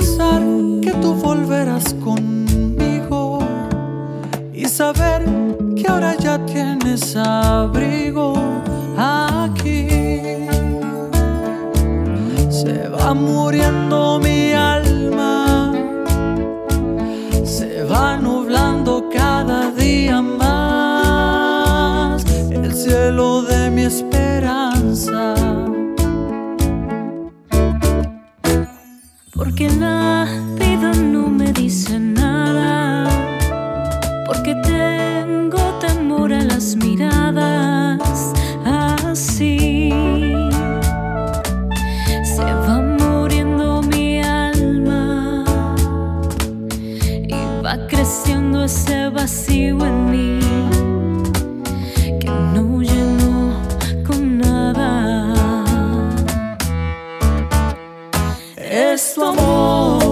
pensar que tú volverás conmigo y saber que ahora ya tienes abrigo aquí. Se va muriendo mi alma, se va nublando cada día más el cielo de mi esperanza. Porque la vida no me dice nada, porque tengo temor a las miradas así. Se va muriendo mi alma y va creciendo ese vacío en mí que no lleno con nada. Es tu amor